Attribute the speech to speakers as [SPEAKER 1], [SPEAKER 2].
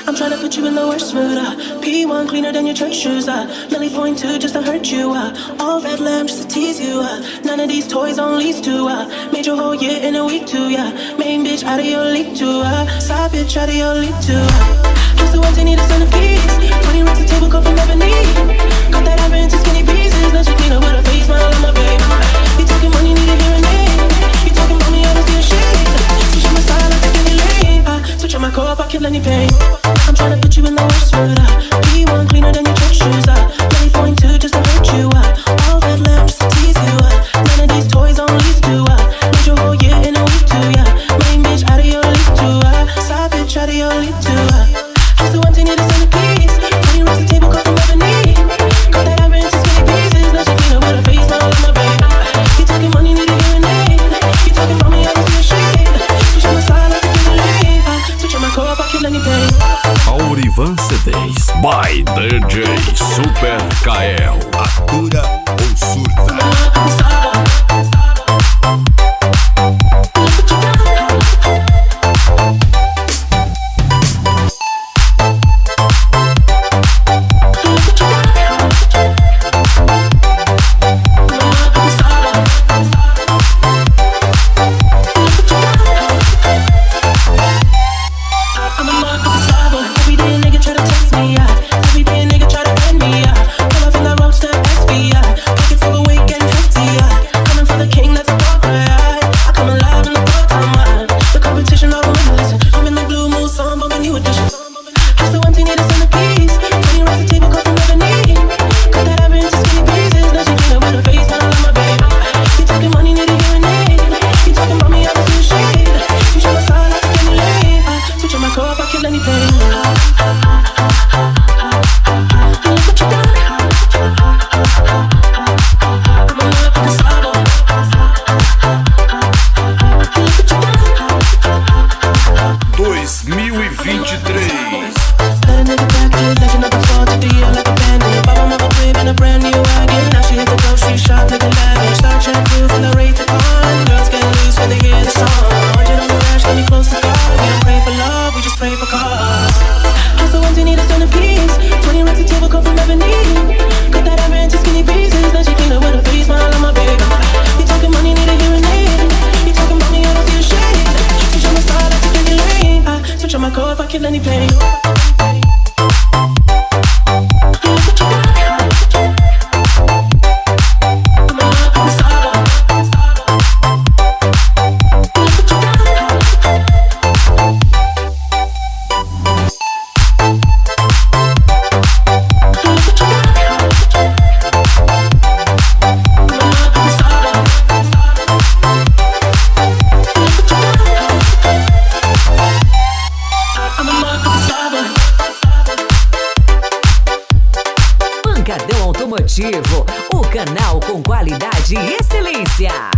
[SPEAKER 1] I'm trying to put you in the worst mood. P1 cleaner than your church shoes. Millie point two just to hurt you. All red lamp just to tease you. None of these toys on lease to. Made your whole year in a week too. Main bitch out of your league too. Side bitch out of your league too. Just the ones they need a centerpiece. 20 racks of table cut from ebony. Got that iron into skinny pieces. Now she clean up with a face smile on my baby. You talking money, need a hearing aid. You talking about me, I don't see a shade. Switch on my style, I think any lane. Switch on my core, I kill any pain. I'm tryna put you in the worst mood. P1 cleaner than your church shoes. Millie point two just to hurt you. All red lamp just to tease you. None of these toys on lease too. Made your whole year in a week too. Main bitch out of your league too. Side bitch out of your league too. Just the ones you need a centerpiece. 20 racks of table cut from ebony. Got that iron into skinny pieces. Now she clean up with a face smile on my baby. You talking money, need a hearing aid. You talking about me, I don't see a shade. Switch on my style, I think any lane. Switch on my core, I kill any pain.
[SPEAKER 2] Aurivan CDs by DJ Super Kael.
[SPEAKER 3] Atura ou surta?
[SPEAKER 4] Pancadão Automotivo, o canal com qualidade e excelência.